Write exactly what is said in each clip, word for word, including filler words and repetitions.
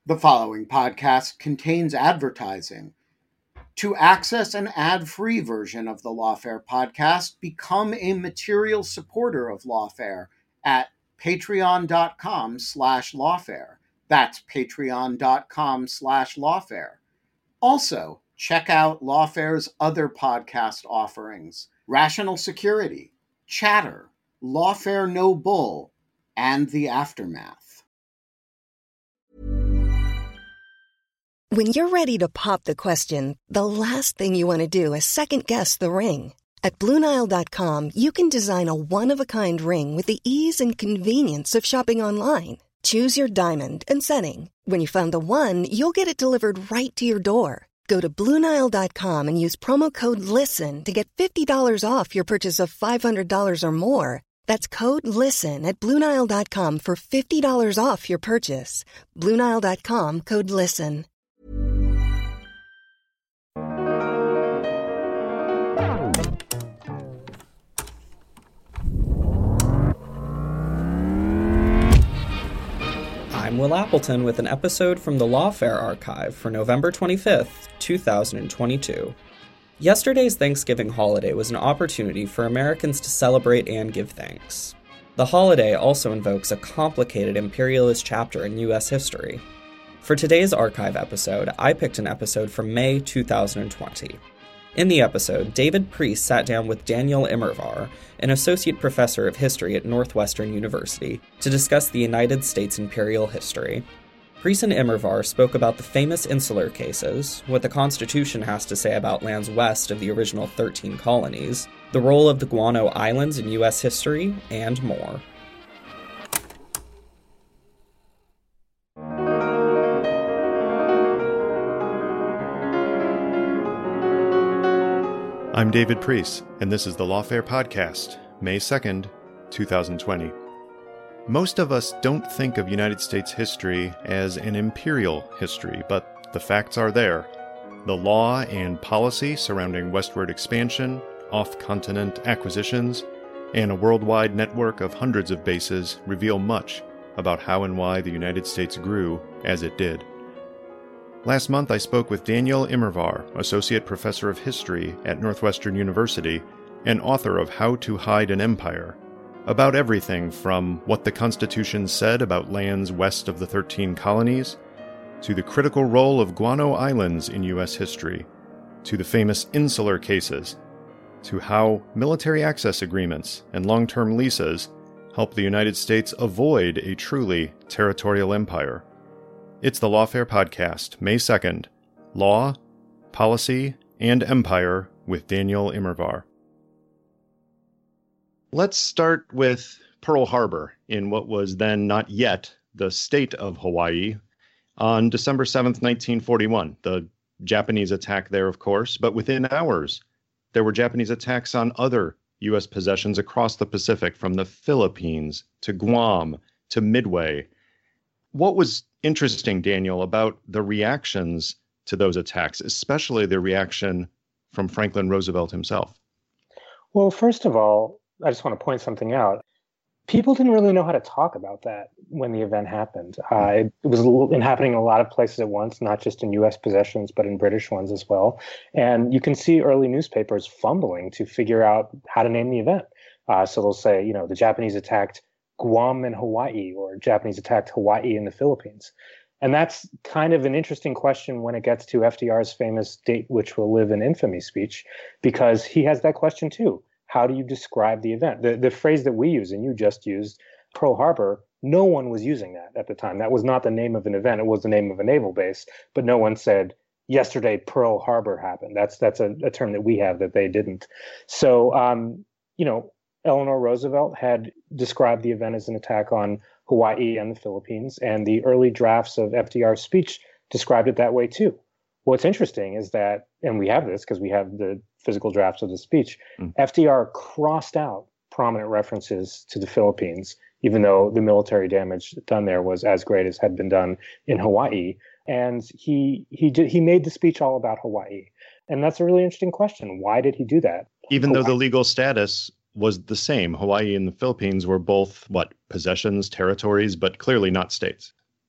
The following podcast contains advertising. To access an ad-free version of the Lawfare podcast, become a material supporter of Lawfare at patreon.com slash lawfare. That's patreon.com slash lawfare. Also, check out Lawfare's other podcast offerings: Rational Security, Chatter, Lawfare No Bull, and The Aftermath. When you're ready to pop the question, the last thing you want to do is second-guess the ring. At Blue Nile dot com, you can design a one-of-a-kind ring with the ease and convenience of shopping online. Choose your diamond and setting. When you find the one, you'll get it delivered right to your door. Go to Blue Nile dot com and use promo code LISTEN to get fifty dollars off your purchase of five hundred dollars or more. That's code LISTEN at Blue Nile dot com for fifty dollars off your purchase. Blue Nile dot com, code LISTEN. I'm Will Appleton with an episode from the Lawfare Archive for November twenty-fifth, two thousand twenty-two. Yesterday's Thanksgiving holiday was an opportunity for Americans to celebrate and give thanks. The holiday also invokes a complicated imperialist chapter in U S history. For today's archive episode, I picked an episode from May two thousand twenty. In the episode, David Priess sat down with Daniel Immerwahr, an associate professor of history at Northwestern University, to discuss the United States imperial history. Priess and Immerwahr spoke about the famous insular cases, what the Constitution has to say about lands west of the original thirteen colonies, the role of the Guano Islands in U S history, and more. I'm David Priess, and this is the Lawfare Podcast, May second, two thousand twenty. Most of us don't think of United States history as an imperial history, but the facts are there. The law and policy surrounding westward expansion, off-continent acquisitions, and a worldwide network of hundreds of bases reveal much about how and why the United States grew as it did. Last month, I spoke with Daniel Immerwahr, Associate Professor of History at Northwestern University and author of How to Hide an Empire, about everything from what the Constitution said about lands west of the thirteen colonies, to the critical role of Guano Islands in U S history, to the famous insular cases, to how military access agreements and long-term leases help the United States avoid a truly territorial empire. It's the Lawfare Podcast, May second, Law, Policy, and Empire with Daniel Immerwahr. Let's start with Pearl Harbor in what was then not yet the state of Hawaii on December seventh, nineteen forty-one. The Japanese attack there, of course, but within hours, there were Japanese attacks on other U S possessions across the Pacific, from the Philippines to Guam to Midway. What was interesting, Daniel, about the reactions to those attacks, especially the reaction from Franklin Roosevelt himself? Well, first of all, I just want to point something out. People didn't really know how to talk about that when the event happened. Uh, it, it was happening in a lot of places at once, not just in U S possessions, but in British ones as well. And you can see early newspapers fumbling to figure out how to name the event. Uh, so they'll say, you know, the Japanese attacked Guam and Hawaii, or Japanese attacked Hawaii and the Philippines. And that's kind of an interesting question when it gets to F D R's famous date which will live in infamy speech, because he has that question too. How do you describe the event? The, the phrase that we use, and you just used, Pearl Harbor, no one was using that at the time. That was not the name of an event. It was the name of a naval base, but no one said, yesterday Pearl Harbor happened. That's that's a, a term that we have that they didn't. So, um, you know, Eleanor Roosevelt had described the event as an attack on Hawaii and the Philippines, and the early drafts of F D R's speech described it that way too. What's interesting is that, and we have this because we have the physical drafts of the speech, mm. F D R crossed out prominent references to the Philippines, even though the military damage done there was as great as had been done in Hawaii. And he he did, he made the speech all about Hawaii. And that's a really interesting question. Why did he do that? Even Hawaii. though the legal status was the same. Hawaii and the Philippines were both, what, possessions, territories, but clearly not states.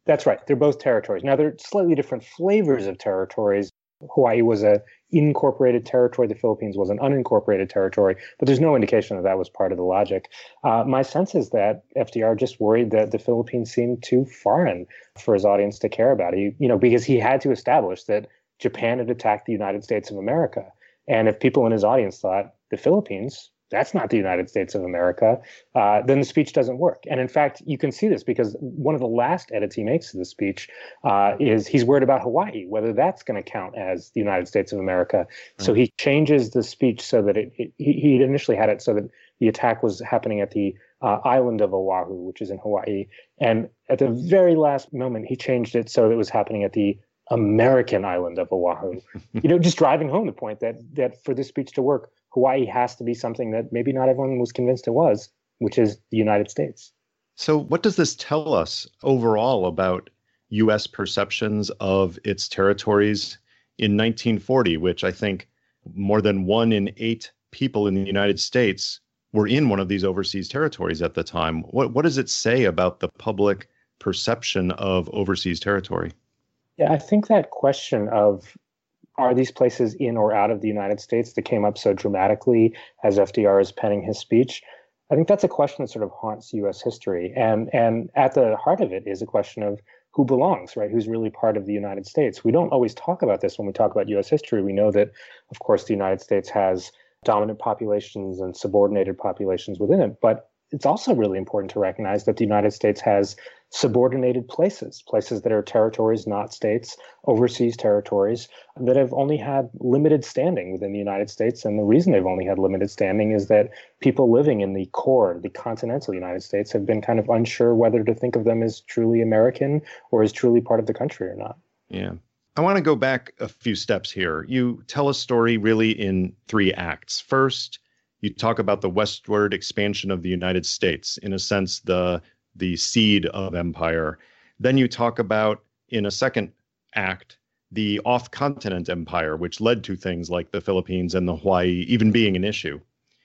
That's right. They're both territories. Now, they're slightly different flavors of territories. Hawaii was a incorporated territory. The Philippines was an unincorporated territory, but there's no indication that that was part of the logic. Uh, my sense is that F D R just worried that the Philippines seemed too foreign for his audience to care about. He, you know, because he had to establish that Japan had attacked the United States of America. And if people in his audience thought the Philippines, that's not the United States of America, uh, then the speech doesn't work. And in fact, you can see this because one of the last edits he makes to the speech uh, is he's worried about Hawaii, whether that's going to count as the United States of America. Right. So he changes the speech so that it, it he, he initially had it so that the attack was happening at the uh, island of Oahu, which is in Hawaii. And at the very last moment, he changed it so that it was happening at the American island of Oahu. You know, just driving home the point that that for this speech to work, Hawaii has to be something that maybe not everyone was convinced it was, which is the United States. So what does this tell us overall about U S perceptions of its territories in nineteen forty, which I think more than one in eight people in the United States were in one of these overseas territories at the time? What, what does it say about the public perception of overseas territory? Yeah, I think that question of are these places in or out of the United States that came up so dramatically as F D R is penning his speech, I think that's a question that sort of haunts U S history. And, and at the heart of it is a question of who belongs, right? Who's really part of the United States? We don't always talk about this when we talk about U S history. We know that, of course, the United States has dominant populations and subordinated populations within it, but it's also really important to recognize that the United States has subordinated places, places that are territories, not states, overseas territories that have only had limited standing within the United States. And the reason they've only had limited standing is that people living in the core, the continental United States, have been kind of unsure whether to think of them as truly American or as truly part of the country or not. Yeah. I want to go back a few steps here. You tell a story really in three acts. First, you talk about the westward expansion of the United States, in a sense, the the seed of empire. Then you talk about, in a second act, the off-continent empire, which led to things like the Philippines and the Hawaii even being an issue.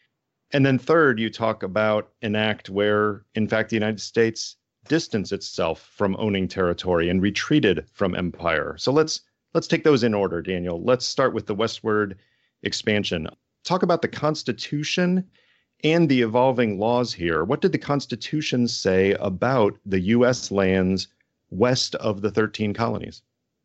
And then third, you talk about an act where, in fact, the United States distanced itself from owning territory and retreated from empire. So let's let's take those in order, Daniel. Let's start with the westward expansion. Talk about the Constitution and the evolving laws here. What did the Constitution say about the U S lands west of the thirteen colonies?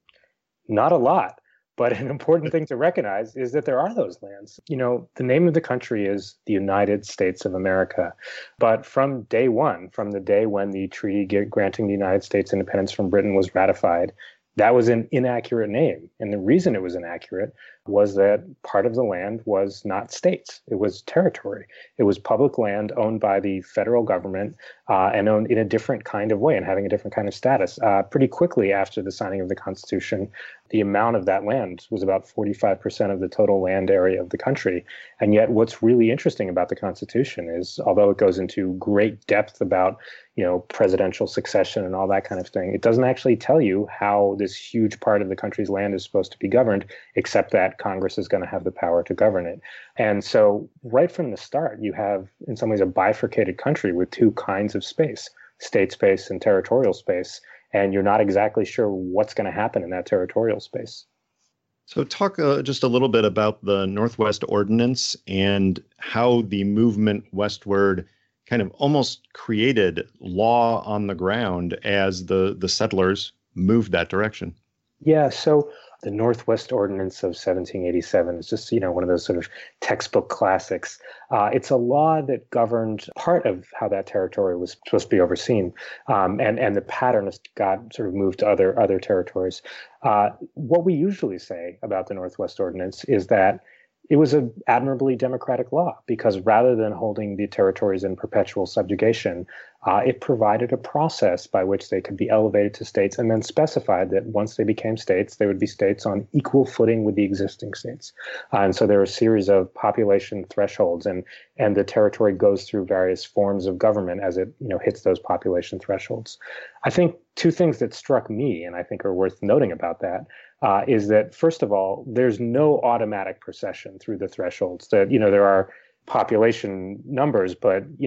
Not a lot, but an important thing to recognize is that there are those lands. You know, the name of the country is the United States of America. But from day one, from the day when the treaty granting the United States independence from Britain was ratified, that was an inaccurate name. And the reason it was inaccurate was that part of the land was not states. It was territory. It was public land owned by the federal government uh, and owned in a different kind of way and having a different kind of status. Uh, pretty quickly after the signing of the Constitution, the amount of that land was about forty-five percent of the total land area of the country. And yet what's really interesting about the Constitution is, although it goes into great depth about, you know, presidential succession and all that kind of thing, it doesn't actually tell you how this huge part of the country's land is supposed to be governed, except that Congress is going to have the power to govern it. And so right from the start, you have, in some ways, a bifurcated country with two kinds of space, state space and territorial space. And you're not exactly sure what's going to happen in that territorial space. So talk uh, just a little bit about the Northwest Ordinance and how the movement westward kind of almost created law on the ground as the, the settlers moved that direction. Yeah, so the Northwest Ordinance of seventeen eighty-seven is just, you know, one of those sort of textbook classics. Uh, it's a law that governed part of how that territory was supposed to be overseen, um, and and the pattern has got sort of moved to other other territories. Uh, what we usually say about the Northwest Ordinance is that it was an admirably democratic law because rather than holding the territories in perpetual subjugation, uh, it provided a process by which they could be elevated to states and then specified that once they became states, they would be states on equal footing with the existing states. Uh, and so there are a series of population thresholds, and and the territory goes through various forms of government as it, you know, hits those population thresholds. I think two things that struck me, and I think are worth noting about that, Uh, is that, first of all, there's no automatic procession through the thresholds. That, you know, there are population numbers, but, you know,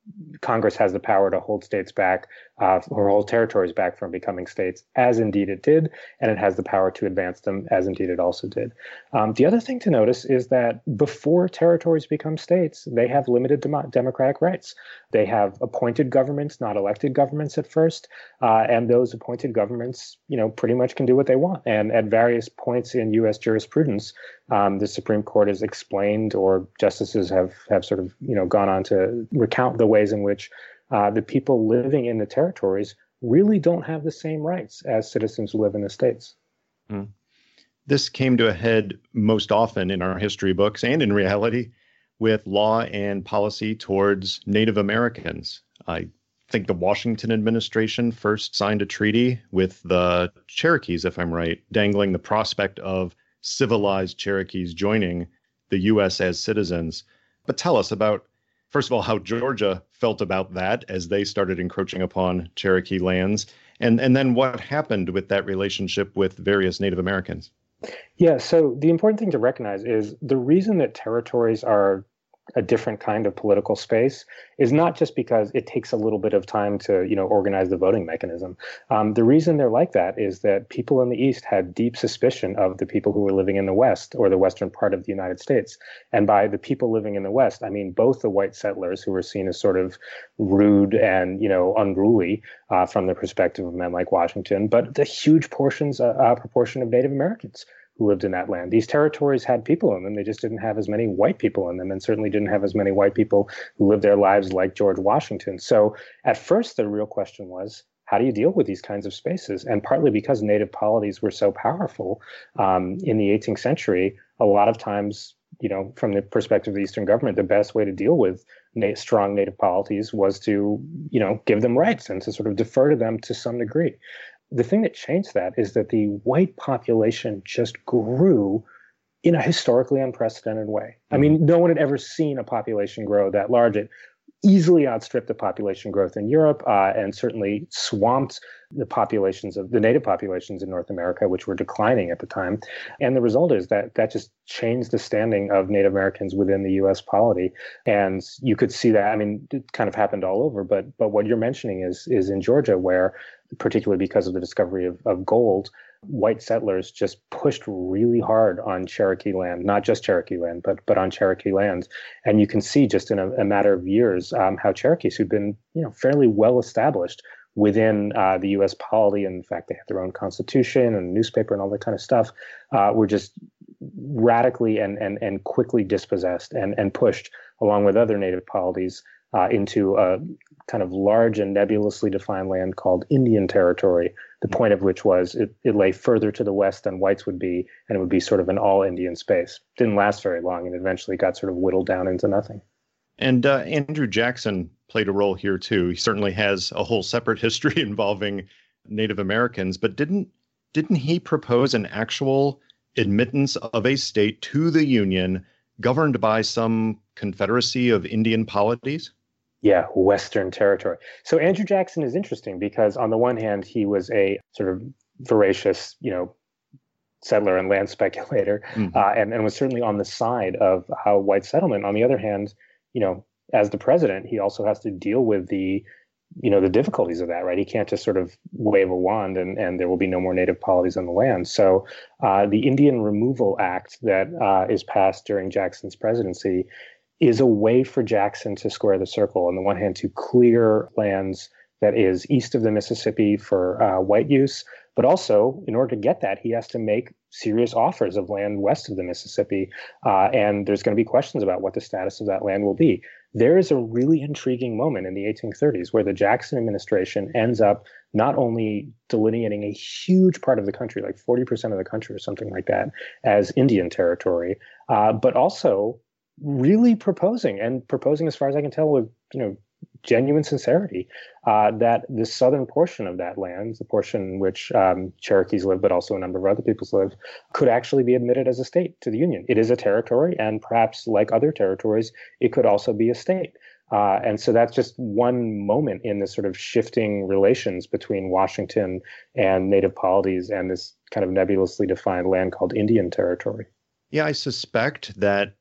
Congress has the power to hold states back uh, or hold territories back from becoming states, as indeed it did, and it has the power to advance them, as indeed it also did. Um, the other thing to notice is that before territories become states, they have limited dem- democratic rights. They have appointed governments, not elected governments at first, uh, and those appointed governments, you know, pretty much can do what they want. And at various points in U S jurisprudence, um, the Supreme Court has explained, or justices have have sort of, you know, gone on to recount the ways in which uh, the people living in the territories really don't have the same rights as citizens who live in the states. Mm. This came to a head most often in our history books and in reality with law and policy towards Native Americans. I think the Washington administration first signed a treaty with the Cherokees, if I'm right, dangling the prospect of civilized Cherokees joining the U S as citizens. But tell us about, first of all, how Georgia felt about that as they started encroaching upon Cherokee lands, and, and then what happened with that relationship with various Native Americans. Yeah, so the important thing to recognize is the reason that territories are a different kind of political space is not just because it takes a little bit of time to, you know, organize the voting mechanism. Um, the reason they're like that is that people in the East had deep suspicion of the people who were living in the West, or the western part of the United States. And by the people living in the West, I mean both the white settlers, who were seen as sort of rude and, you know, unruly uh, from the perspective of men like Washington, but the huge portions, uh, uh, proportion of Native Americans who lived in that land. These territories had people in them. They just didn't have as many white people in them, and certainly didn't have as many white people who lived their lives like George Washington. So at first, the real question was, how do you deal with these kinds of spaces? And partly because native polities were so powerful um, in the eighteenth century, a lot of times, you know, from the perspective of the Eastern government, the best way to deal with na- strong native polities was to, you know, give them rights and to sort of defer to them to some degree. The thing that changed that is that the white population just grew in a historically unprecedented way. I mean, no one had ever seen a population grow that large. It easily outstripped the population growth in Europe uh, and certainly swamped the populations of the native populations in North America, which were declining at the time. And the result is that that just changed the standing of Native Americans within the U S polity. And you could see that, I mean, it kind of happened all over, but but what you're mentioning is is in Georgia, where particularly because of the discovery of, of gold, white settlers just pushed really hard on Cherokee land, not just Cherokee land, but but on Cherokee lands. And you can see just in a, a matter of years um, how Cherokees, who'd been, you know, fairly well established within uh, the U S polity, and in fact they had their own constitution and newspaper and all that kind of stuff, uh, were just radically and and and quickly dispossessed and and pushed along with other native polities uh, into a kind of large and nebulously defined land called Indian Territory, the point of which was it, it lay further to the west than whites would be, and it would be sort of an all-Indian space. Didn't last very long, and eventually got sort of whittled down into nothing. And uh, Andrew Jackson played a role here, too. He certainly has a whole separate history involving Native Americans, but didn't didn't he propose an actual admittance of a state to the Union governed by some confederacy of Indian polities? Yeah, Western Territory. So Andrew Jackson is interesting because on the one hand, he was a sort of voracious, you know, settler and land speculator, mm-hmm. uh, and, and was certainly on the side of uh, white settlement. On the other hand, you know, as the president, he also has to deal with the, you know, the difficulties of that, right? He can't just sort of wave a wand and, and there will be no more native polities on the land. So uh, the Indian Removal Act that uh, is passed during Jackson's presidency is a way for Jackson to square the circle. On the one hand, to clear lands that is east of the Mississippi for uh, white use, but also in order to get that, he has to make serious offers of land west of the Mississippi. Uh, and there's going to be questions about what the status of that land will be. There is a really intriguing moment in the eighteen thirties where the Jackson administration ends up not only delineating a huge part of the country, like forty percent of the country or something like that, as Indian territory, uh, but also really proposing and proposing, as far as I can tell, with, you know, genuine sincerity, uh, that the southern portion of that land, the portion in which um, Cherokees live, but also a number of other peoples live, could actually be admitted as a state to the Union. It is a territory, and perhaps like other territories, it could also be a state. Uh, and so that's just one moment in this sort of shifting relations between Washington and native polities and this kind of nebulously defined land called Indian Territory. Yeah, I suspect that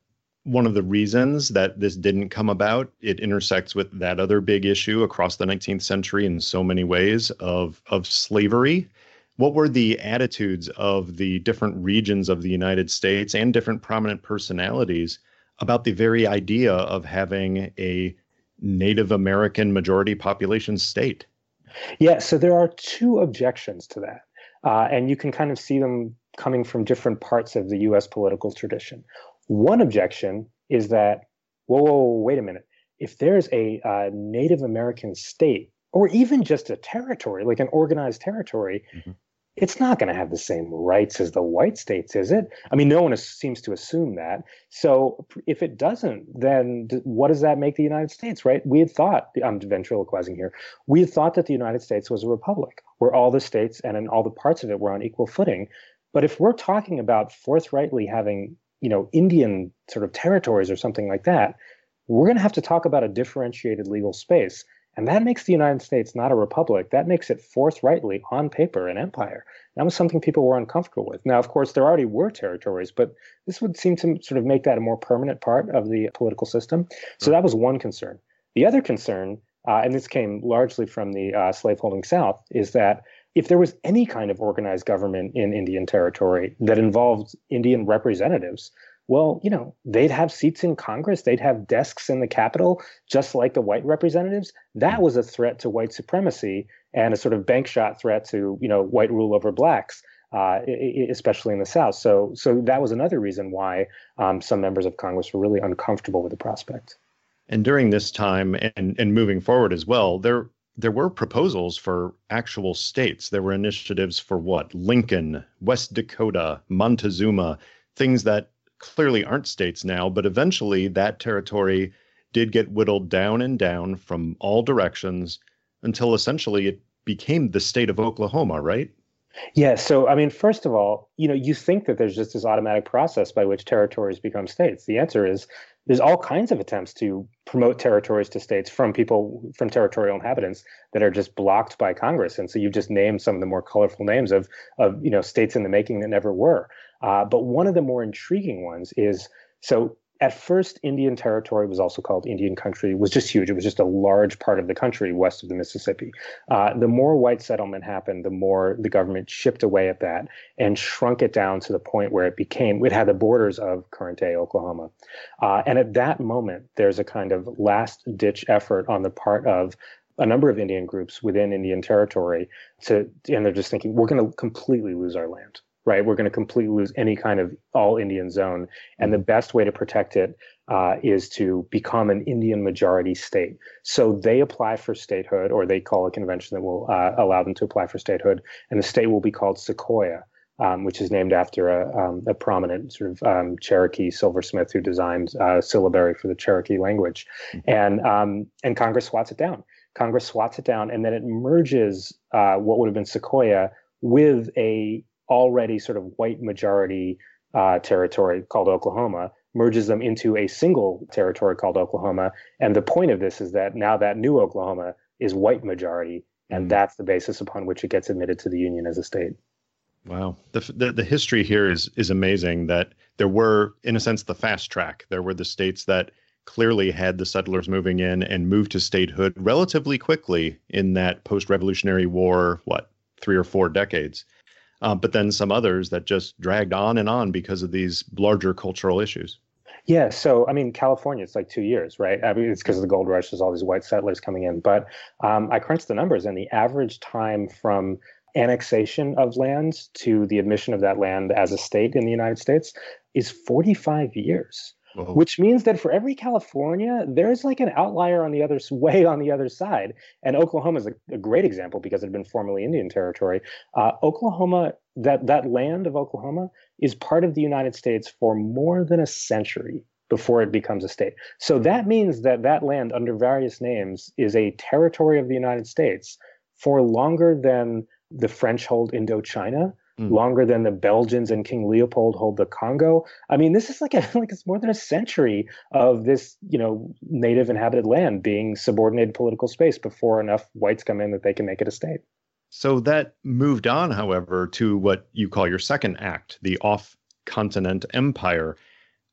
one of the reasons that this didn't come about. It intersects with that other big issue across the nineteenth century in so many ways of, of slavery. What were the attitudes of the different regions of the United States and different prominent personalities about the very idea of having a Native American majority population state? Yeah, so there are two objections to that. Uh, and you can kind of see them coming from different parts of the U S political tradition. One objection is that, whoa, whoa, whoa wait a minute. If there's a uh, Native American state, or even just a territory, like an organized territory, mm-hmm. it's not going to have the same rights as the white states, is it? I mean, no one is, seems to assume that. So if it doesn't, then what does that make the United States, right? We had thought, I'm ventriloquizing here, we had thought that the United States was a republic, where all the states and in all the parts of it were on equal footing. But if we're talking about forthrightly having, you know, Indian sort of territories or something like that, we're going to have to talk about a differentiated legal space. And that makes the United States not a republic. That makes it forthrightly, on paper, an empire. That was something people were uncomfortable with. Now, of course, there already were territories, but this would seem to sort of make that a more permanent part of the political system. So that was one concern. The other concern, uh, and this came largely from the uh, slaveholding South, is that if there was any kind of organized government in Indian territory that involved Indian representatives, well, you know, they'd have seats in Congress, they'd have desks in the Capitol, just like the white representatives. That was a threat to white supremacy and a sort of bank shot threat to, you know, white rule over blacks, uh, especially in the South. So, so that was another reason why um, some members of Congress were really uncomfortable with the prospect. And during this time and, and moving forward as well, there there were proposals for actual states. There were initiatives for what? Lincoln, West Dakota, Montezuma, things that clearly aren't states now, but eventually that territory did get whittled down and down from all directions until essentially it became the state of Oklahoma, right? Yeah. So, I mean, first of all, you know, you think that there's just this automatic process by which territories become states. The answer is there's all kinds of attempts to promote territories to states from people, from territorial inhabitants that are just blocked by Congress. And so you just named some of the more colorful names of, of you know, states in the making that never were. Uh, but one of the more intriguing ones is, so at first, Indian Territory was also called Indian Country, was just huge. It was just a large part of the country west of the Mississippi. Uh, the more white settlement happened, the more the government chipped away at that and shrunk it down to the point where it became, it had the borders of current-day Oklahoma. Uh, and at that moment, there's a kind of last-ditch effort on the part of a number of Indian groups within Indian Territory to, and they're just thinking, we're going to completely lose our land. Right, we're going to completely lose any kind of all Indian zone, and the best way to protect it uh, is to become an Indian majority state. So they apply for statehood, or they call a convention that will uh, allow them to apply for statehood, and the state will be called Sequoia, um, which is named after a, um, a prominent sort of um, Cherokee silversmith who designed a syllabary for the Cherokee language, and um, and Congress swats it down. Congress swats it down, and then it merges uh, what would have been Sequoia with a already sort of white majority uh, territory called Oklahoma, merges them into a single territory called Oklahoma. And the point of this is that now that new Oklahoma is white majority, and mm. that's the basis upon which it gets admitted to the Union as a state. Wow. The, the the history here is is amazing, that there were, in a sense, the fast track. There were the states that clearly had the settlers moving in and moved to statehood relatively quickly in that post-Revolutionary War, what, three or four decades. Uh, but then some others that just dragged on and on because of these larger cultural issues. Yeah. So, I mean, California, it's like two years, right? I mean, it's because of the gold rush. There's all these white settlers coming in. But um, I crunched the numbers, and the average time from annexation of land to the admission of that land as a state in the United States is forty-five years. Whoa. Which means that for every California, there's like an outlier on the other way on the other side. And Oklahoma is a, a great example because it had been formerly Indian territory. Uh, Oklahoma, that, that land of Oklahoma is part of the United States for more than a century before it becomes a state. So that means that that land under various names is a territory of the United States for longer than the French hold Indochina, longer than the Belgians and King Leopold hold the Congo. I mean, this is like a, like it's more than a century of this, you know, native inhabited land being subordinated political space before enough whites come in that they can make it a state. So that moved on, however, to what you call your second act, the off-continent empire.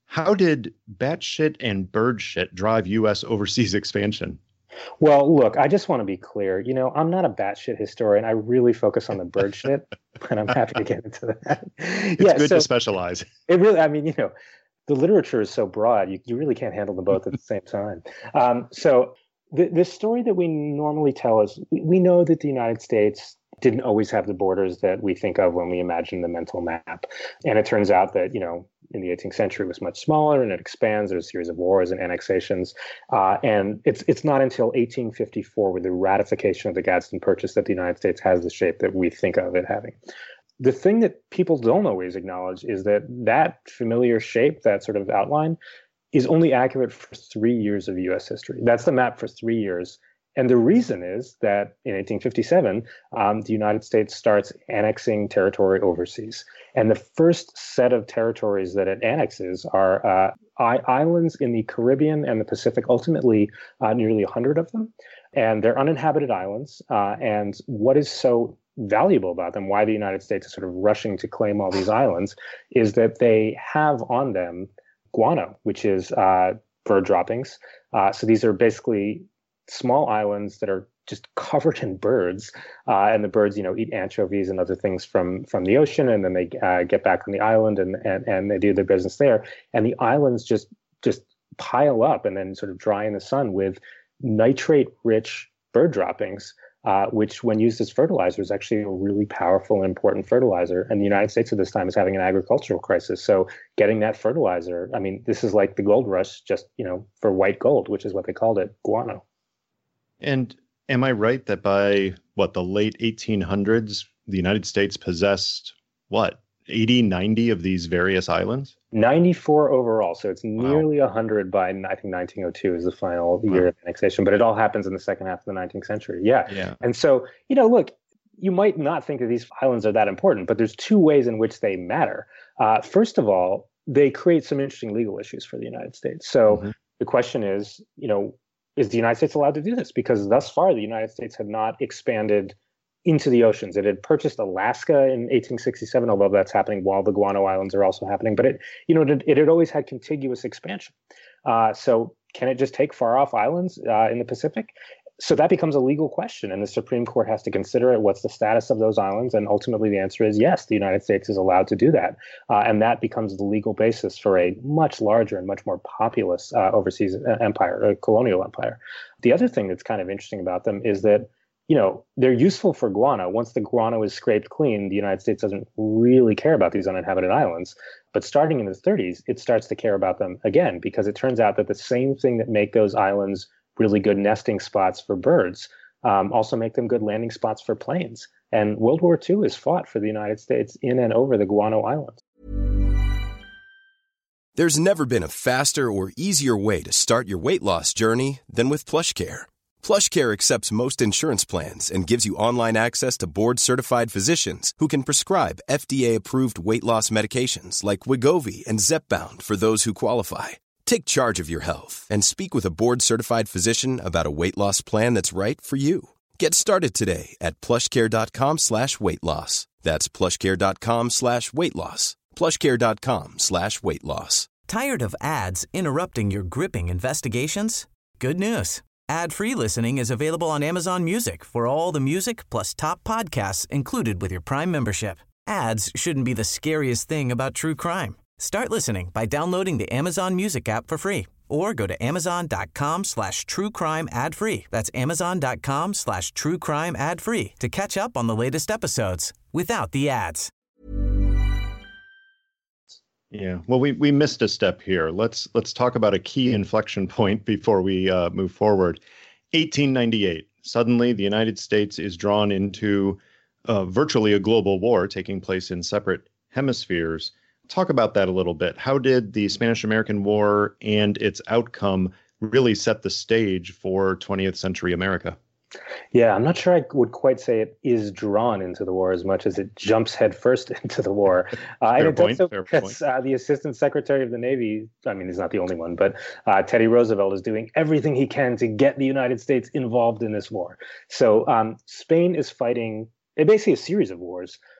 How did batshit and bird shit drive U S overseas expansion? Well, look, I just want to be clear. You know, I'm not a batshit historian. I really focus on the bird shit, but I'm happy to get into that. It's yeah, good so to specialize. It really, I mean, you know, the literature is so broad, you, you really can't handle them both at the same time. Um, so the, the story that we normally tell is we know that the United States didn't always have the borders that we think of when we imagine the mental map. And it turns out that, you know, in the eighteenth century it was much smaller and it expands. There's a series of wars and annexations. Uh, and it's it's not until eighteen fifty-four with the ratification of the Gadsden Purchase that the United States has the shape that we think of it having. The thing that people don't always acknowledge is that that familiar shape, that sort of outline, is only accurate for three years of U S history. That's the map for three years. And the reason is that in eighteen fifty-seven, um, the United States starts annexing territory overseas. And the first set of territories that it annexes are uh, I- islands in the Caribbean and the Pacific, ultimately uh, nearly one hundred of them. And they're uninhabited islands. Uh, and what is so valuable about them, why the United States is sort of rushing to claim all these islands, is that they have on them guano, which is uh, bird droppings. Uh, so these are basically small islands that are just covered in birds, uh, and the birds, you know, eat anchovies and other things from from the ocean, and then they uh, get back on the island and, and and they do their business there. And the islands just just pile up and then sort of dry in the sun with nitrate-rich bird droppings, uh, which, when used as fertilizer, is actually a really powerful and important fertilizer. And the United States at this time is having an agricultural crisis, so getting that fertilizer, I mean, this is like the gold rush, just, you know, for white gold, which is what they called it, guano. And am I right that by, what, the late eighteen hundreds, the United States possessed, what, eighty, ninety of these various islands? ninety-four overall. So it's nearly Wow. one hundred by, I think, nineteen oh two is the final Wow. year of annexation. But it all happens in the second half of the nineteenth century. Yeah. Yeah. And so, you know, look, you might not think that these islands are that important, but there's two ways in which they matter. Uh, first of all, they create some interesting legal issues for the United States. So Mhm. the question is, you know, is the United States allowed to do this? Because thus far, the United States had not expanded into the oceans. It had purchased Alaska in eighteen sixty-seven, although that's happening while the Guano Islands are also happening. But it, you know, it, it had always had contiguous expansion. Uh, so can it just take far off islands uh, in the Pacific? So that becomes a legal question, and the Supreme Court has to consider it. What's the status of those islands? And ultimately, the answer is yes, the United States is allowed to do that. Uh, and that becomes the legal basis for a much larger and much more populous uh, overseas empire, a colonial empire. The other thing that's kind of interesting about them is that, you know, they're useful for guano. Once the guano is scraped clean, the United States doesn't really care about these uninhabited islands. But starting in the thirties, it starts to care about them again, because it turns out that the same thing that make those islands really good nesting spots for birds um, also make them good landing spots for planes. And World War Two is fought for the United States in and over the Guano Islands. There's never been a faster or easier way to start your weight loss journey than with PlushCare. PlushCare accepts most insurance plans and gives you online access to board-certified physicians who can prescribe F D A-approved weight loss medications like Wegovy and Zepbound for those who qualify. Take charge of your health and speak with a board-certified physician about a weight loss plan that's right for you. Get started today at plushcare.com slash weight loss. That's plushcare.com slash weight loss. plushcare.com slash weight loss. Tired of ads interrupting your gripping investigations? Good news. Ad-free listening is available on Amazon Music for all the music plus top podcasts included with your Prime membership. Ads shouldn't be the scariest thing about true crime. Start listening by downloading the Amazon Music app for free or go to amazon.com slash true crime ad free. That's amazon.com slash true crime ad free to catch up on the latest episodes without the ads. Yeah. Well, we, we missed a step here. Let's let's talk about a key inflection point before we uh, move forward. eighteen ninety-eight. Suddenly, the United States is drawn into uh, virtually a global war taking place in separate hemispheres. Talk about that a little bit. How did the Spanish-American War and its outcome really set the stage for twentieth century America? Yeah, I'm not sure I would quite say it is drawn into the war as much as it jumps headfirst into the war. Uh, and it point, does so fair because uh, the Assistant Secretary of the Navy, I mean, he's not the only one, but uh, Teddy Roosevelt is doing everything he can to get the United States involved in this war. So um, Spain is fighting basically a series of wars.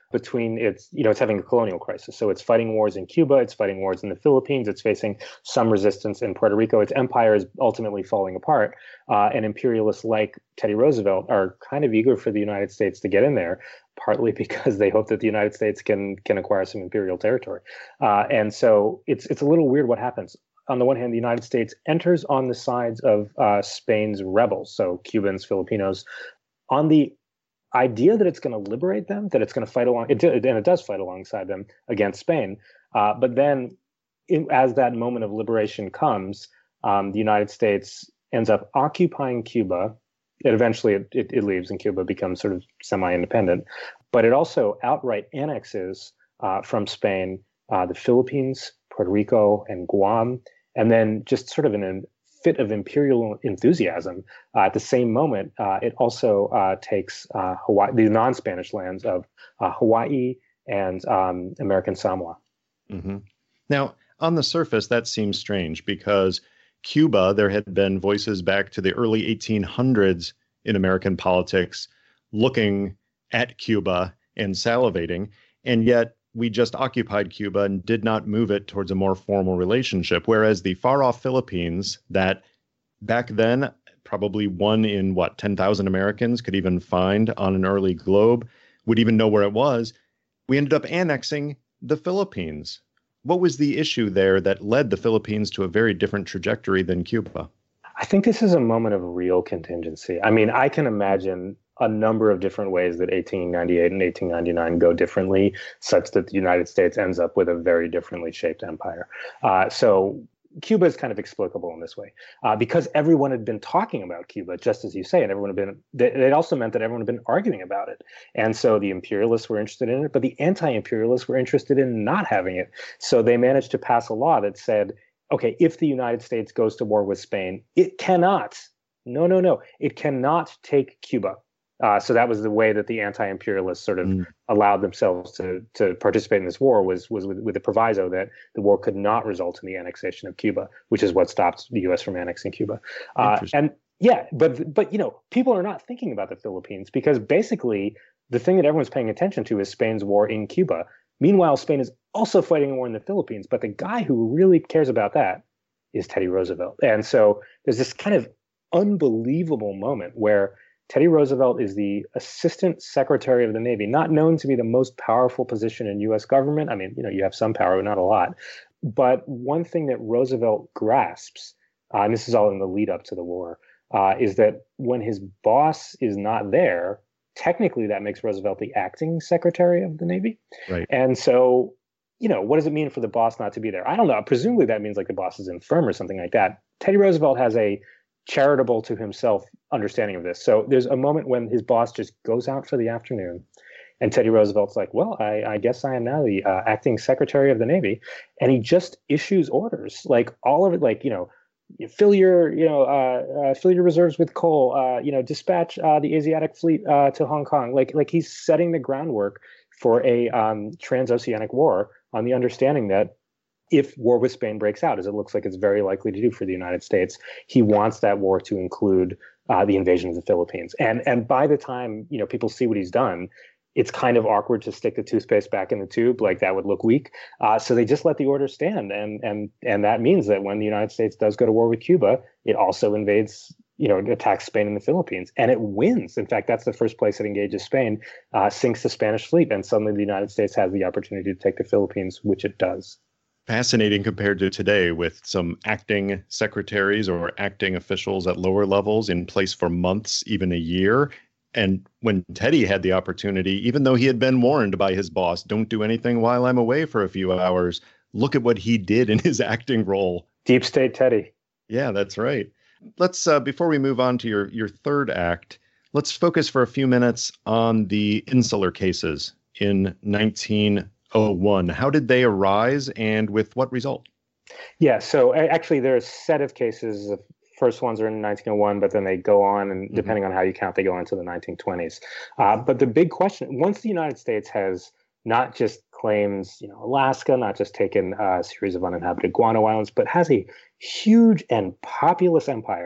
between its, you know, it's having a colonial crisis. So it's fighting wars in Cuba, it's fighting wars in the Philippines, it's facing some resistance in Puerto Rico. Its empire is ultimately falling apart. Uh, and imperialists like Teddy Roosevelt are kind of eager for the United States to get in there, partly because they hope that the United States can can acquire some imperial territory. Uh, and so it's it's a little weird what happens. On the one hand, the United States enters on the sides of uh, Spain's rebels, so Cubans, Filipinos, on the idea that it's going to liberate them, that it's going to fight along, it, and it does fight alongside them against Spain. Uh, but then, in, as that moment of liberation comes, um, the United States ends up occupying Cuba. It eventually it, it, it leaves, and Cuba becomes sort of semi-independent. But it also outright annexes uh, from Spain uh, the Philippines, Puerto Rico, and Guam. And then, just sort of in a fit of imperial enthusiasm, uh, at the same moment, uh, it also uh, takes uh, Hawaii, the non-Spanish lands of uh, Hawaii and um, American Samoa. Mm-hmm. Now, on the surface, that seems strange because Cuba, there had been voices back to the early eighteen hundreds in American politics looking at Cuba and salivating, and yet we just occupied Cuba and did not move it towards a more formal relationship, whereas the far-off Philippines, that back then probably one in, what, ten thousand Americans could even find on an early globe, would even know where it was, we ended up annexing the Philippines. What was the issue there that led the Philippines to a very different trajectory than Cuba? I think this is a moment of real contingency. I mean, I can imagine a number of different ways that eighteen ninety-eight and eighteen ninety-nine go differently, such that the United States ends up with a very differently shaped empire. Uh, so Cuba is kind of explicable in this way, uh, because everyone had been talking about Cuba, just as you say, and everyone had been, it also meant that everyone had been arguing about it. And so the imperialists were interested in it, but the anti-imperialists were interested in not having it. So they managed to pass a law that said, okay, if the United States goes to war with Spain, it cannot, no, no, no, it cannot take Cuba. Uh, so that was the way that the anti-imperialists sort of mm. allowed themselves to to participate in this war, was was with, with the proviso that the war could not result in the annexation of Cuba, which is what stopped the U S from annexing Cuba. Uh, and yeah, but but you know, people are not thinking about the Philippines because basically the thing that everyone's paying attention to is Spain's war in Cuba. Meanwhile, Spain is also fighting a war in the Philippines, but the guy who really cares about that is Teddy Roosevelt. And so there's this kind of unbelievable moment where Teddy Roosevelt is the Assistant Secretary of the Navy, not known to be the most powerful position in U S government. I mean, you know, you have some power, but not a lot. But one thing that Roosevelt grasps, uh, and this is all in the lead up to the war, uh, is that when his boss is not there, technically that makes Roosevelt the acting Secretary of the Navy. Right. And so, you know, what does it mean for the boss not to be there? I don't know. Presumably that means like the boss is infirm or something like that. Teddy Roosevelt has a charitable to himself understanding of this. So there's a moment when his boss just goes out for the afternoon, and Teddy Roosevelt's like, well, I, I guess I am now the uh, acting Secretary of the Navy. And he just issues orders, like all of it, like, you know, fill your, you know, uh, uh, fill your reserves with coal, uh, you know, dispatch uh, the Asiatic fleet uh, to Hong Kong. Like, like he's setting the groundwork for a um, transoceanic war on the understanding that if war with Spain breaks out, as it looks like it's very likely to do for the United States, he wants that war to include uh, the invasion of the Philippines. And and by the time, you know, people see what he's done, it's kind of awkward to stick the toothpaste back in the tube. Like, that would look weak. Uh, so they just let the order stand. And and and that means that when the United States does go to war with Cuba, it also invades, you know, attacks Spain and the Philippines, and it wins. In fact, that's the first place it engages Spain, uh, sinks the Spanish fleet, and suddenly the United States has the opportunity to take the Philippines, which it does. Fascinating compared to today, with some acting secretaries or acting officials at lower levels in place for months, even a year. And when Teddy had the opportunity, even though he had been warned by his boss, don't do anything while I'm away for a few hours, look at what he did in his acting role. Deep State Teddy. Yeah, that's right. Let's, uh, before we move on to your, your third act, let's focus for a few minutes on the Insular cases in nineteen oh one. How did they arise, and with what result? Yeah, so actually there are a set of cases. The first ones are in nineteen oh one, but then they go on, and depending mm-hmm. on how you count, they go into the nineteen twenties. Uh, but the big question, once the United States has not just claims, you know, Alaska, not just taken a series of uninhabited Guano Islands, but has a huge and populous empire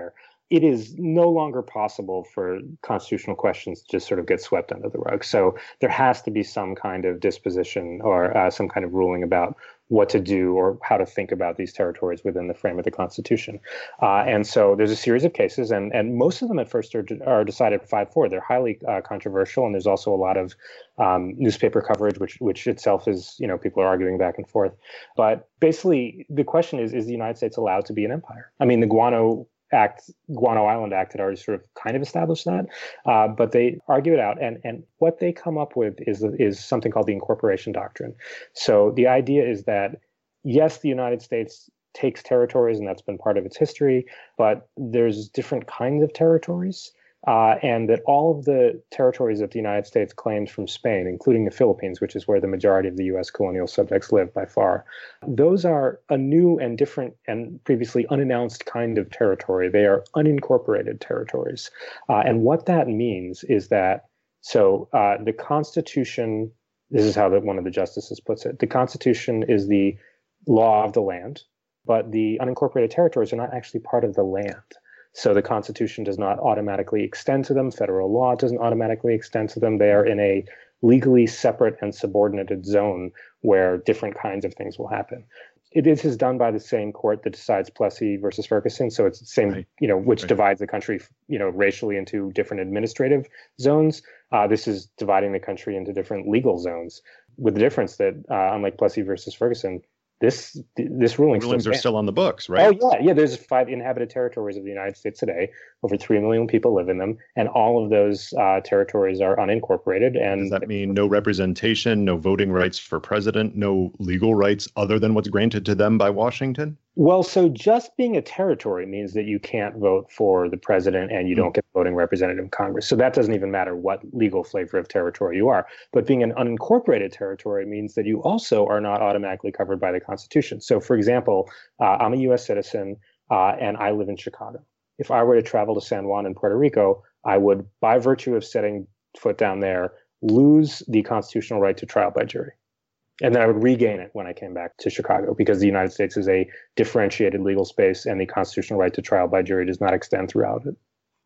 it is no longer possible for constitutional questions to just sort of get swept under the rug. So there has to be some kind of disposition or uh, some kind of ruling about what to do or how to think about these territories within the frame of the Constitution. Uh, and so there's a series of cases, and, and most of them at first are, are decided five four. They're highly uh, controversial, and there's also a lot of um, newspaper coverage, which which itself is, you know, people are arguing back and forth. But basically, the question is, is the United States allowed to be an empire? I mean, the Guano Act, Guano Island Act had already sort of kind of established that, uh, but they argue it out, and and what they come up with is is something called the incorporation doctrine. So the idea is that yes, the United States takes territories, and that's been part of its history, but there's different kinds of territories. Uh, and that all of the territories that the United States claims from Spain, including the Philippines, which is where the majority of the U S colonial subjects live by far, those are a new and different and previously unannounced kind of territory. They are unincorporated territories. Uh, and what that means is that, so uh, the Constitution, this is how the, one of the justices puts it, the Constitution is the law of the land, but the unincorporated territories are not actually part of the land. So the Constitution does not automatically extend to them. Federal law doesn't automatically extend to them. They are in a legally separate and subordinated zone where different kinds of things will happen. It is done by the same court that decides Plessy versus Ferguson. So it's the same, right. you know, which right. divides the country, you know, racially into different administrative zones. Uh, this is dividing the country into different legal zones, with the difference that, uh, unlike Plessy versus Ferguson, This this ruling rulings still are still on the books, right? Oh yeah, yeah. There's five inhabited territories of the United States today. Over three million people live in them, and all of those uh, territories are unincorporated. And does that mean no representation, no voting rights for president, no legal rights other than what's granted to them by Washington? Well, so just being a territory means that you can't vote for the president and you don't get a voting representative in Congress. So that doesn't even matter what legal flavor of territory you are. But being an unincorporated territory means that you also are not automatically covered by the Constitution. So, for example, uh, I'm a U S citizen uh, and I live in Chicago. If I were to travel to San Juan in Puerto Rico, I would, by virtue of setting foot down there, lose the constitutional right to trial by jury. And then I would regain it when I came back to Chicago, because the United States is a differentiated legal space and the constitutional right to trial by jury does not extend throughout it.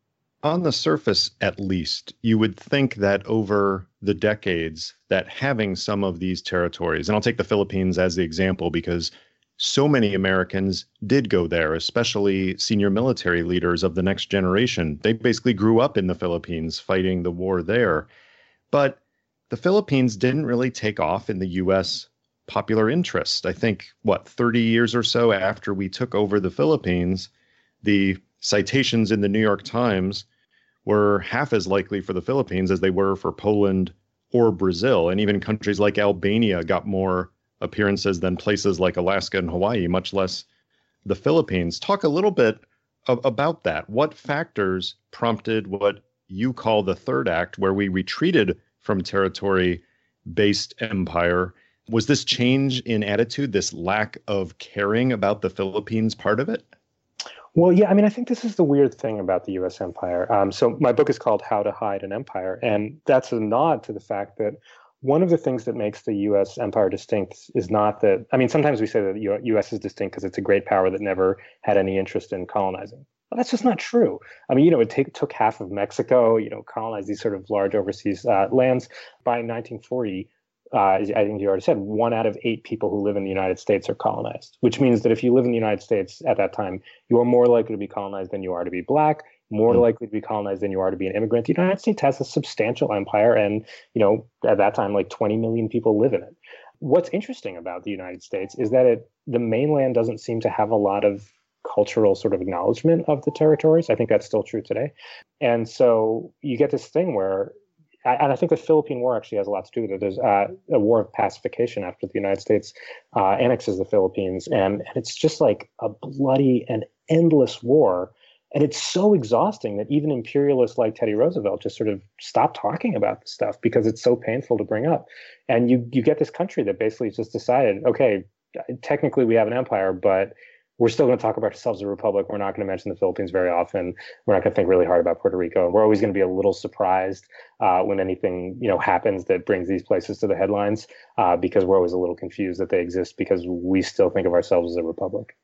On the surface, at least, you would think that over the decades that having some of these territories, and I'll take the Philippines as the example because so many Americans did go there, especially senior military leaders of the next generation. They basically grew up in the Philippines fighting the war there. But the Philippines didn't really take off in the U S popular interest. I think, what, thirty years or so after we took over the Philippines, the citations in the New York Times were half as likely for the Philippines as they were for Poland or Brazil. And even countries like Albania got more appearances than places like Alaska and Hawaii, much less the Philippines. Talk a little bit of, about that. What factors prompted what you call the third act, where we retreated from territory-based empire? Was this change in attitude, this lack of caring about the Philippines part of it? Well, yeah, I mean, I think this is the weird thing about the U S empire. Um, so my book is called How to Hide an Empire, and that's a nod to the fact that one of the things that makes the U S empire distinct is not that, I mean, sometimes we say that the U S is distinct because it's a great power that never had any interest in colonizing. Well, that's just not true. I mean, you know, it take, took half of Mexico, you know, colonize these sort of large overseas uh, lands. By nineteen forty, uh, I think you already said, one out of eight people who live in the United States are colonized, which means that if you live in the United States at that time, you are more likely to be colonized than you are to be Black, more mm. likely to be colonized than you are to be an immigrant. The United States has a substantial empire, and, you know, at that time, like twenty million people live in it. What's interesting about the United States is that it, the mainland doesn't seem to have a lot of cultural sort of acknowledgement of the territories. I think that's still true today. And so you get this thing where, and I think the Philippine War actually has a lot to do with it. There's uh, a war of pacification after the United States uh, annexes the Philippines. And, and it's just like a bloody and endless war. And it's so exhausting that even imperialists like Teddy Roosevelt just sort of stop talking about this stuff because it's so painful to bring up. And you, you get this country that basically just decided, okay, technically we have an empire, but we're still going to talk about ourselves as a republic. We're not going to mention the Philippines very often. We're not going to think really hard about Puerto Rico. We're always going to be a little surprised uh, when anything, you know, happens that brings these places to the headlines uh, because we're always a little confused that they exist because we still think of ourselves as a republic.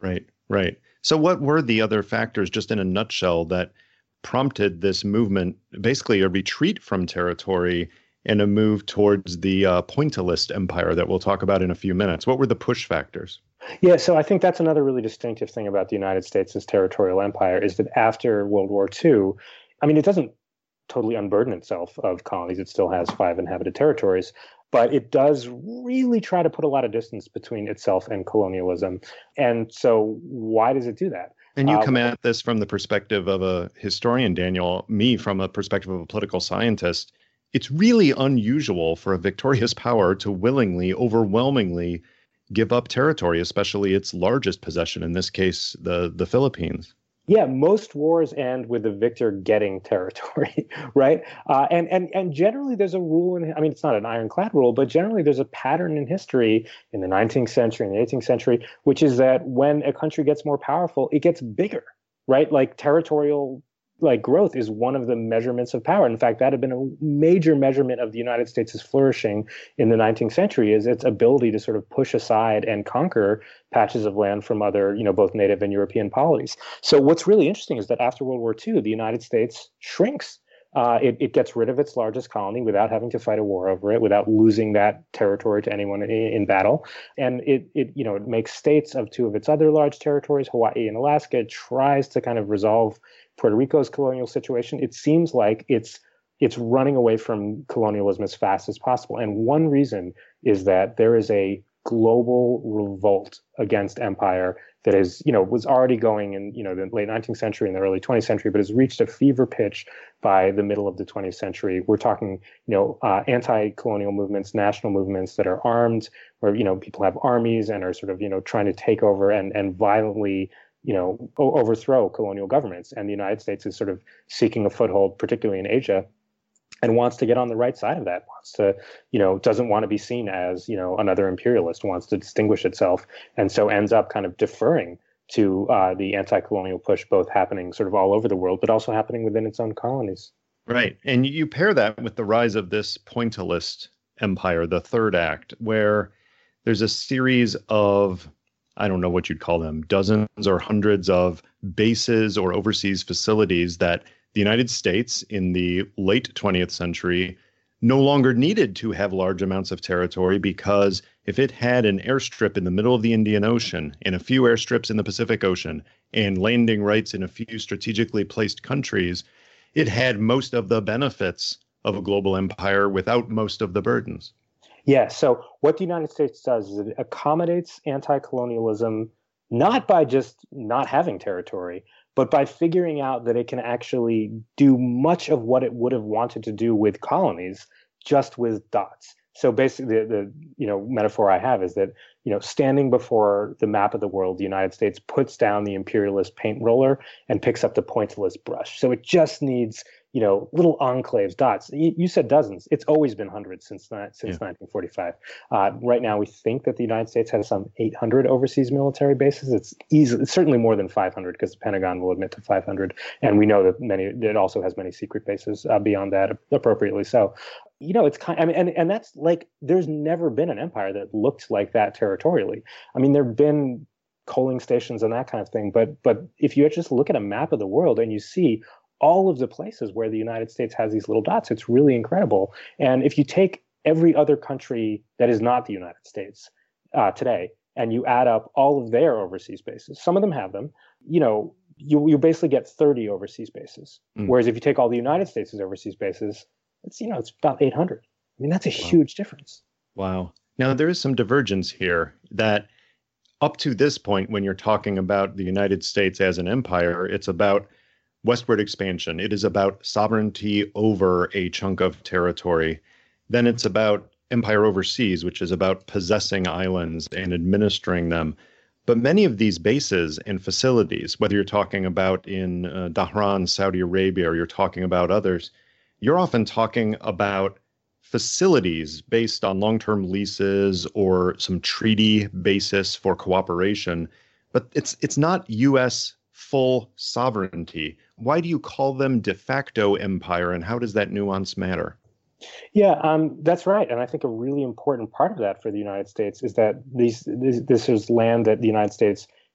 Right, right. So what were the other factors, just in a nutshell, that prompted this movement, basically a retreat from territory and a move towards the uh, pointillist empire that we'll talk about in a few minutes? What were the push factors? Yeah, so I think that's another really distinctive thing about the United States' territorial empire is that after World War Two, I mean, it doesn't totally unburden itself of colonies. It still has five inhabited territories, but it does really try to put a lot of distance between itself and colonialism. And so why does it do that? And you uh, come at this from the perspective of a historian, Daniel, me from a perspective of a political scientist. It's really unusual for a victorious power to willingly, overwhelmingly give up territory, especially its largest possession, in this case, the, the Philippines. Yeah, most wars end with the victor getting territory, right? Uh, and and and generally, there's a rule, in, I mean, it's not an ironclad rule, but generally, there's a pattern in history in the nineteenth century and the eighteenth century, which is that when a country gets more powerful, it gets bigger, right? Like territorial like growth is one of the measurements of power. In fact, that had been a major measurement of the United States' flourishing in the nineteenth century, is its ability to sort of push aside and conquer patches of land from other, you know, both native and European polities. So what's really interesting is that after World War Two, the United States shrinks. Uh, it, it gets rid of its largest colony without having to fight a war over it, without losing that territory to anyone in, in battle. And it, it, you know, it makes states of two of its other large territories, Hawaii and Alaska. It tries to kind of resolve Puerto Rico's colonial situation. It seems like it's it's running away from colonialism as fast as possible. And one reason is that there is a global revolt against empire that is, you know, was already going in, you know, the late nineteenth century and the early twentieth century, but has reached a fever pitch by the middle of the twentieth century. We're talking, you know, uh, anti-colonial movements, national movements that are armed, where, you know, people have armies and are sort of, you know, trying to take over and, and violently, you know, o- overthrow colonial governments. And the United States is sort of seeking a foothold, particularly in Asia, and wants to get on the right side of that, wants to, you know, doesn't want to be seen as, you know, another imperialist, wants to distinguish itself, and so ends up kind of deferring to uh, the anti-colonial push, both happening sort of all over the world, but also happening within its own colonies. Right. And you pair that with the rise of this pointillist empire, the third act, where there's a series of, I don't know what you'd call them, dozens or hundreds of bases or overseas facilities that the United States in the late twentieth century no longer needed to have large amounts of territory, because if it had an airstrip in the middle of the Indian Ocean and a few airstrips in the Pacific Ocean and landing rights in a few strategically placed countries, it had most of the benefits of a global empire without most of the burdens. Yeah. So what the United States does is it accommodates anti-colonialism, not by just not having territory, but by figuring out that it can actually do much of what it would have wanted to do with colonies, just with dots. So basically, the, the you know metaphor I have is that, you know, standing before the map of the world, the United States puts down the imperialist paint roller and picks up the pointillist brush. So it just needs, you know, little enclaves, dots. You, you said dozens. It's always been hundreds since since yeah. nineteen forty-five. Uh, right now, we think that the United States has some eight hundred overseas military bases. It's easily, it's certainly more than five hundred, because the Pentagon will admit to five hundred, and we know that many. It also has many secret bases uh, beyond that, appropriately so. You know, it's kind. I mean, and and that's like, there's never been an empire that looked like that territorially. I mean, there've been coaling stations and that kind of thing, but but if you just look at a map of the world and you see all of the places where the United States has these little dots, it's really incredible. And if you take every other country that is not the United States uh, today, and you add up all of their overseas bases, some of them have them, you know, you you basically get thirty overseas bases. Mm. Whereas if you take all the United States' overseas bases, it's, you know, it's about eight hundred. I mean, that's a wow. huge difference. Wow. Now, there is some divergence here that up to this point, when you're talking about the United States as an empire, it's about westward expansion. It is about sovereignty over a chunk of territory. Then it's about empire overseas, which is about possessing islands and administering them. But many of these bases and facilities, whether you're talking about in uh, Dhahran, Saudi Arabia, or you're talking about others, you're often talking about facilities based on long-term leases or some treaty basis for cooperation. But it's it's not U S full sovereignty. Why do you call them de facto empire, and how does that nuance matter? Yeah, um, that's right. And I think a really important part of that for the United States is that these, this, this is land that the United States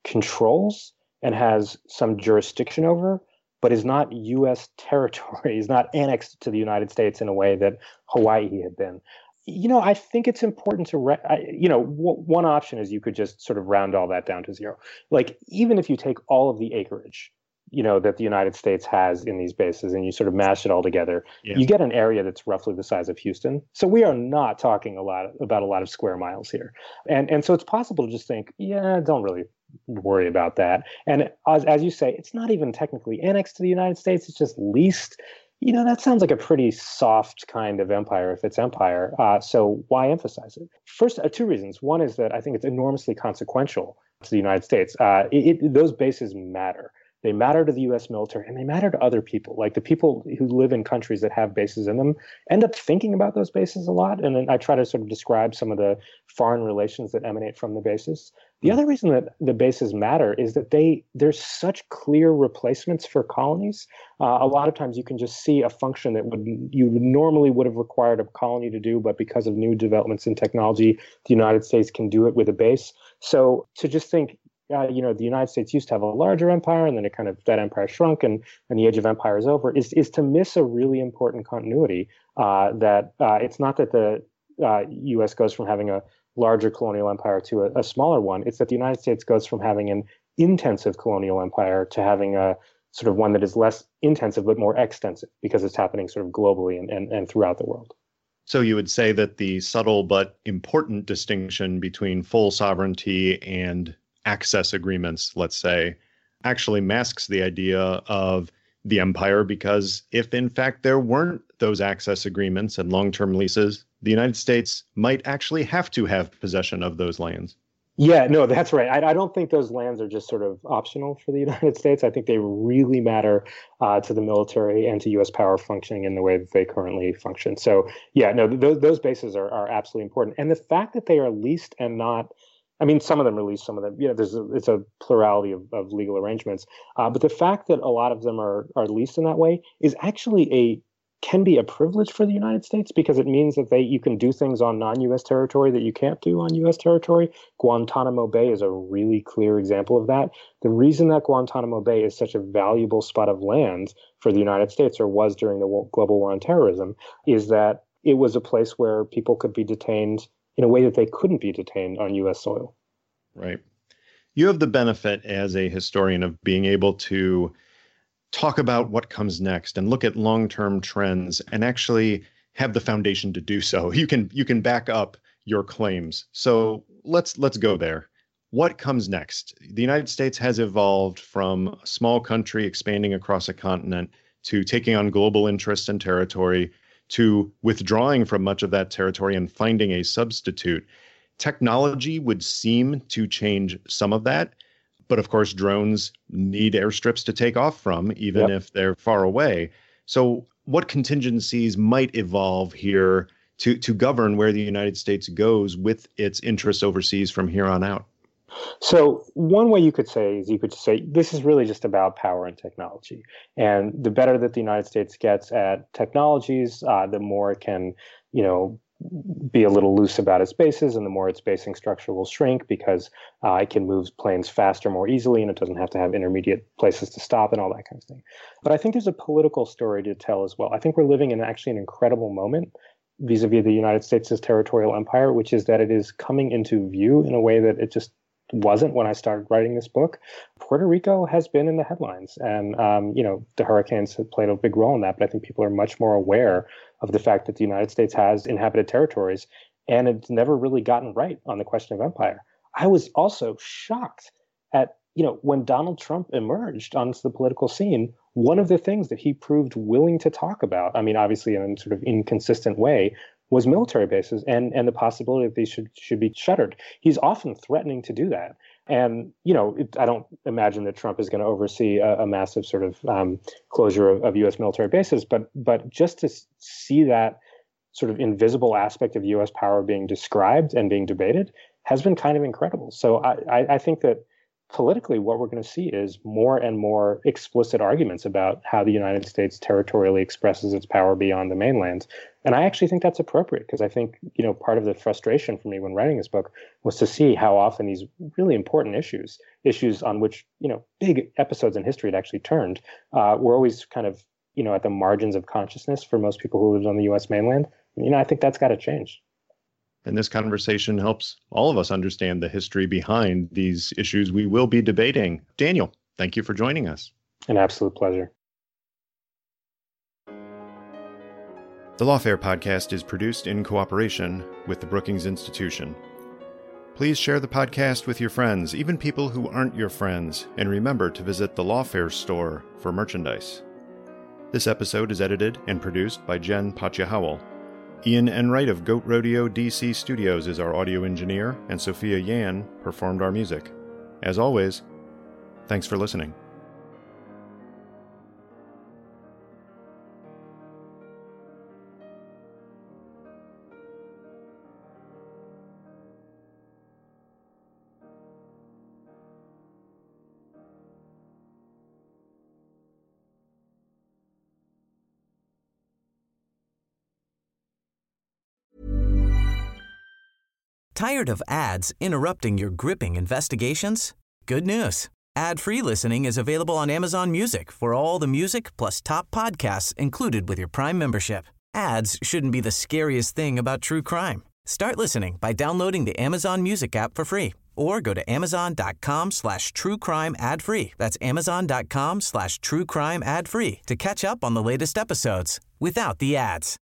controls and has some jurisdiction over, but is not U S territory, is not annexed to the United States in a way that Hawaii had been. You know, I think it's important to, re- I, you know, w- one option is you could just sort of round all that down to zero. Like, even if you take all of the acreage, you know, that the United States has in these bases and you sort of mash it all together, yeah. you get an area that's roughly the size of Houston. So we are not talking a lot about a lot of square miles here. And and so it's possible to just think, yeah, don't really worry about that. And as, as you say, it's not even technically annexed to the United States. It's just leased. You know, that sounds like a pretty soft kind of empire if it's empire. Uh, so why emphasize it? First, uh, two reasons. One is that I think it's enormously consequential to the United States. Uh, it, it, those bases matter. They matter to the U S military, and they matter to other people. Like the people who live in countries that have bases in them end up thinking about those bases a lot. And then I try to sort of describe some of the foreign relations that emanate from the bases. The other reason that the bases matter is that they there's such clear replacements for colonies. Uh, a lot of times you can just see a function that would you normally would have required a colony to do, but because of new developments in technology, the United States can do it with a base. So to just think, Uh, you know, the United States used to have a larger empire, and then it kind of that empire shrunk, and, and the age of empire is over. Is is to miss a really important continuity. Uh, that uh, it's not that the uh, U S goes from having a larger colonial empire to a, a smaller one. It's that the United States goes from having an intensive colonial empire to having a sort of one that is less intensive but more extensive, because it's happening sort of globally and and, and throughout the world. So you would say that the subtle but important distinction between full sovereignty and access agreements, let's say, actually masks the idea of the empire, because if in fact there weren't those access agreements and long-term leases, the United States might actually have to have possession of those lands. Yeah, no, that's right. I, I don't think those lands are just sort of optional for the United States. I think they really matter uh, to the military and to U S power functioning in the way that they currently function. So yeah, no, those those bases are, are absolutely important. And the fact that they are leased and not I mean, some of them release, some of them, you know, there's a, it's a plurality of, of legal arrangements. Uh, but the fact that a lot of them are are leased in that way is actually a can be a privilege for the United States, because it means that they you can do things on non-U S territory that you can't do on U S territory. Guantanamo Bay is a really clear example of that. The reason that Guantanamo Bay is such a valuable spot of land for the United States, or was during the global war on terrorism, is that it was a place where people could be detained in a way that they couldn't be detained on U S soil. Right. You have the benefit as a historian of being able to talk about what comes next and look at long-term trends and actually have the foundation to do so. You can you can back up your claims. So let's let's go there. What comes next? The United States has evolved from a small country expanding across a continent to taking on global interests and territory, to withdrawing from much of that territory and finding a substitute. Technology would seem to change some of that. But of course, drones need airstrips to take off from, even yep. if they're far away. So what contingencies might evolve here to, to govern where the United States goes with its interests overseas from here on out? So one way you could say is you could say this is really just about power and technology. And the better that the United States gets at technologies, uh, the more it can, you know, be a little loose about its bases, and the more its basing structure will shrink, because uh, it can move planes faster, more easily, and it doesn't have to have intermediate places to stop and all that kind of thing. But I think there's a political story to tell as well. I think we're living in actually an incredible moment vis-a-vis the United States' territorial empire, which is that it is coming into view in a way that it just wasn't when I started writing this book. Puerto Rico has been in the headlines, and um, you know, the hurricanes have played a big role in that, but I think people are much more aware of the fact that the United States has inhabited territories, and it's never really gotten right on the question of empire. I was also shocked at, you know, when Donald Trump emerged onto the political scene, one of the things that he proved willing to talk about, I mean, obviously in a sort of inconsistent way, was military bases and and the possibility that these should should be shuttered. He's often threatening to do that. And, you know, it, I don't imagine that Trump is going to oversee a, a massive sort of um, closure of, of U S military bases. But but just to see that sort of invisible aspect of U S power being described and being debated has been kind of incredible. So I, I, I think that politically, what we're going to see is more and more explicit arguments about how the United States territorially expresses its power beyond the mainland. And I actually think that's appropriate because I think, you know, part of the frustration for me when writing this book was to see how often these really important issues, issues on which, you know, big episodes in history had actually turned, uh, were always kind of, you know, at the margins of consciousness for most people who lived on the U S mainland. You know, I think that's got to change. And this conversation helps all of us understand the history behind these issues we will be debating. Daniel, thank you for joining us. An absolute pleasure. The Lawfare podcast is produced in cooperation with the Brookings Institution. Please share the podcast with your friends, even people who aren't your friends, and remember to visit the Lawfare store for merchandise. This episode is edited and produced by Jen Patja-Howell. Ian Enright of Goat Rodeo D C Studios is our audio engineer, and Sophia Yan performed our music. As always, thanks for listening. Tired of ads interrupting your gripping investigations? Good news. Ad-free listening is available on Amazon Music for all the music plus top podcasts included with your Prime membership. Ads shouldn't be the scariest thing about true crime. Start listening by downloading the Amazon Music app for free or go to amazon.com slash true crime ad free. That's amazon.com slash true crime ad free to catch up on the latest episodes without the ads.